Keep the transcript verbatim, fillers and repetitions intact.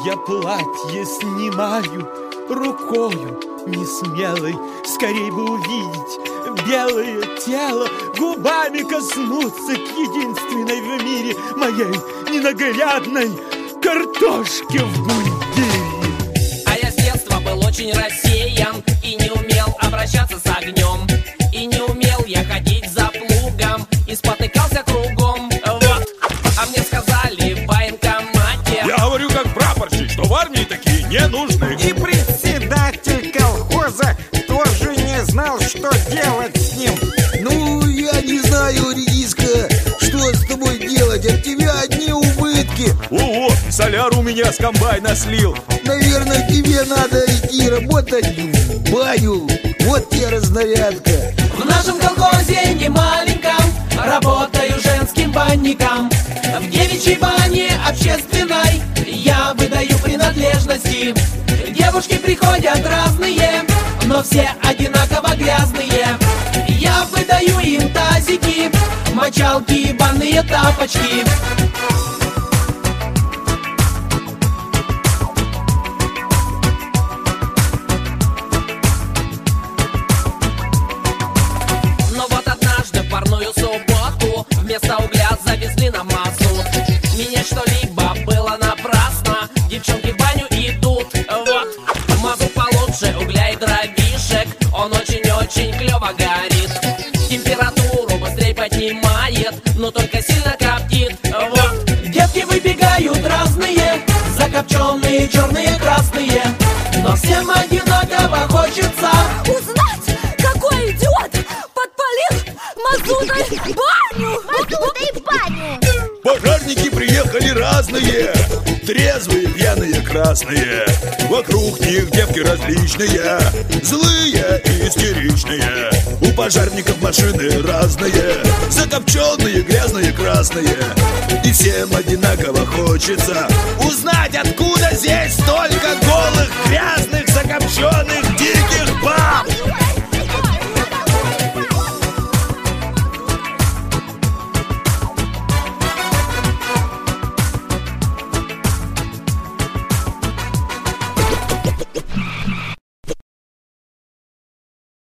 Я платье снимаю рукою несмелой, скорей бы увидеть белое тело, губами коснуться к единственной в мире моей ненаглядной картошке в мундире. А я с детства был очень рассеян и не умел обращаться с огнем. И не умел я ходить за плугом и спотыкался кругом. Вот, а мне сказали в военкомате: я говорю как прапорщик, что в армии такие не нужны. И председатель колхоза тоже не знал, что делать с ним. Ну, я не знаю, редиска, что с тобой делать, от тебя одни убытки. Ого, соляр у меня с комбайна слил. Наверное, тебе надо идти работать в баню. Вот тебе разнарядка. в нашем колхозе не маленьком работаю женским банником. В девичьей бане общественной я выдаю принадлежности. Девушки приходят разные, но все одинаково грязные. Я выдаю им тазики, мочалки, банные тапочки. Но вот однажды в парную субботу вместо угля завезли на массу. Меня что-либо было напрасно, девчонки в баню идут. Вот, мазут получше угля и дровишек, он очень-очень клево горит. Температуру быстрее поднимает, но только сильно коптит. Вот, девки выбегают разные, закопченные, черные, красные. Но всем одинаково хочется узнать, какой идиот подпалил мазутой баню. Мазутой баню. Пожарники приехали разные, трезвые, пьяные, красные. Вокруг них девки различные, злые и истеричные. У пожарников машины разные, закопченные, грязные, красные. И всем одинаково хочется узнать, откуда земля.